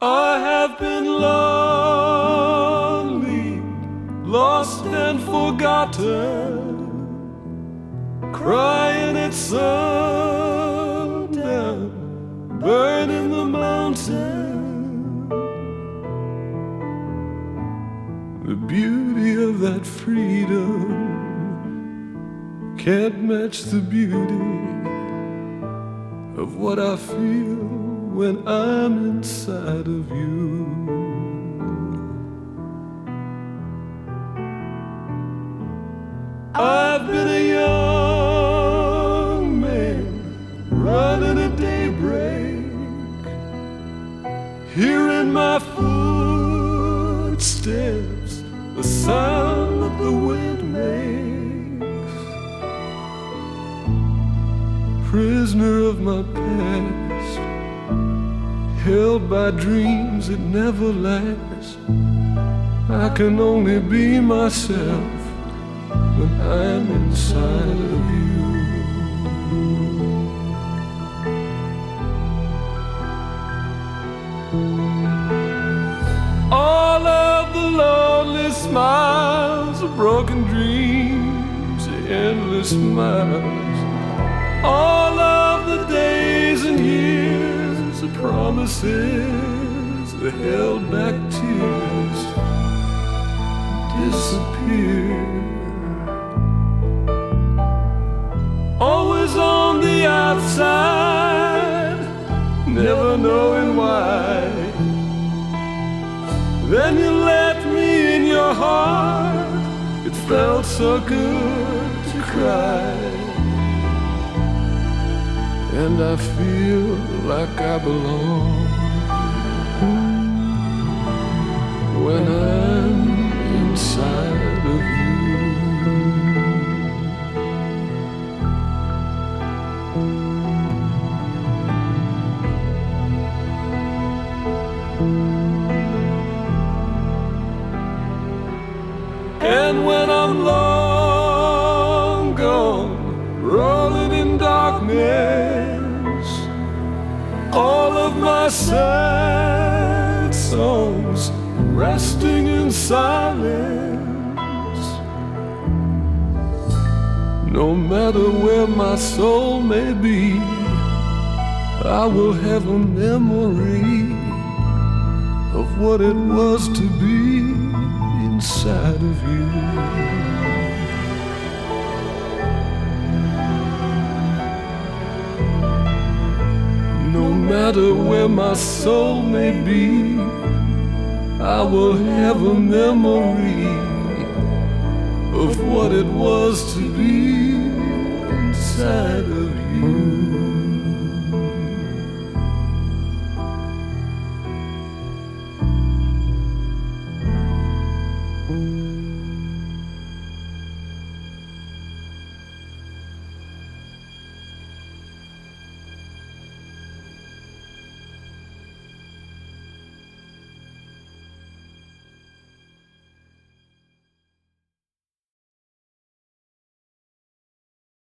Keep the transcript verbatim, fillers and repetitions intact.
I have been lonely, lost and forgotten, crying at sundown, burning the mountain. The beauty of that freedom can't match the beauty of what I feel when I'm inside of you. I've been a young man running at daybreak, hearing my footsteps, the sound that the wind makes, prisoner of my past, held by dreams that never last. I can only be myself when I'm inside of you. All of the lonely smiles, the broken dreams, the endless miles, all of the days and years, the promises, the held back tears disappear. Always on the outside, never knowing why. Then you let me in your heart, it felt so good to cry. And I feel like I belong when I'm inside of you. And when I'm long gone, rolling in darkness, all of my sad songs resting in silence. No matter where my soul may be, I will have a memory of what it was to be inside of you. No matter where my soul may be, I will have a memory of what it was to be inside of you. Mm-hmm.